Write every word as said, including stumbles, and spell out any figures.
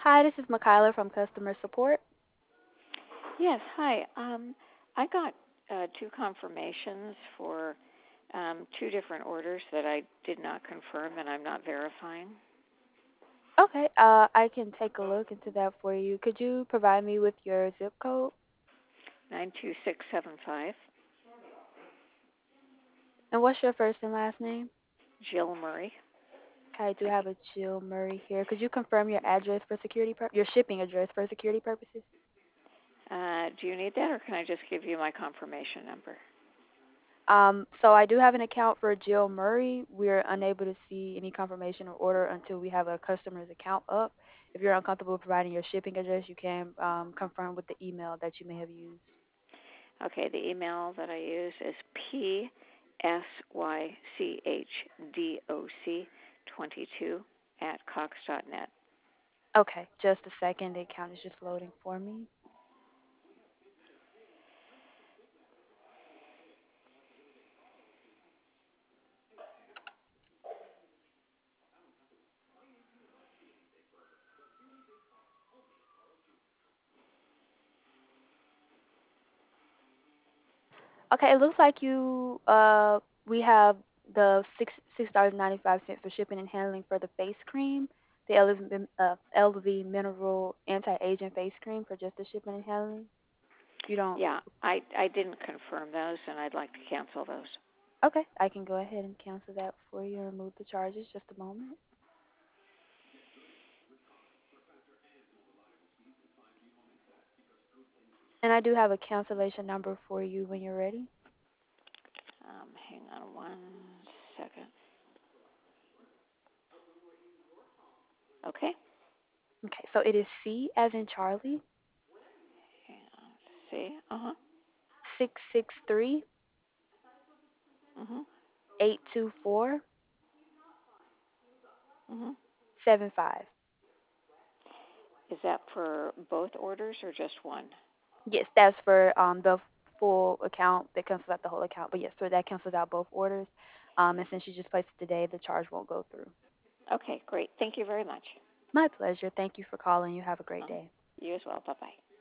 Hi, this is Makayla from customer support. Yes, hi. Um, I got uh, two confirmations for um, two different orders that I did not confirm and I'm not verifying. Okay, uh, I can take a look into that for you. Could you provide me with your zip code? nine two six seven five, And what's your first and last name? Jill Murray. Okay, I do I have a Jill Murray here. Could you confirm your address for security pur- your shipping address for security purposes? uh, do you need that or can I just give you my confirmation number? Um, so I do have an account for Jill Murray. We're unable to see any confirmation or order until we have a customer's account up. If you're uncomfortable providing your shipping address, you can um, confirm with the email that you may have used. Okay, the email that I use is P S Y C H D O C twenty-two at cox dot net. Okay, just a second. The account is just loading for me. Okay, it looks like you uh we have the six six dollars ninety five cent for shipping and handling for the face cream, the L V uh L V mineral anti aging face cream for just the shipping and handling. You don't. Yeah, I, I didn't confirm those and I'd like to cancel those. Okay, I can go ahead and cancel that for you and remove the charges. Just a moment. And I do have a cancellation number for you when you're ready. Um, hang on one second. Okay. Okay, so it is C as in Charlie, Hang on. See? Uh huh. six six three Mhm. eight two four Mhm. seven five. Is that for both orders or just one? Yes, that's for um the full account that cancels out the whole account. But yes, so that cancels out both orders. Um, and since you just placed it today, the charge won't go through. Okay, great. Thank you very much. My pleasure. Thank you for calling. You have a great Uh-huh. day. You as well. Bye bye.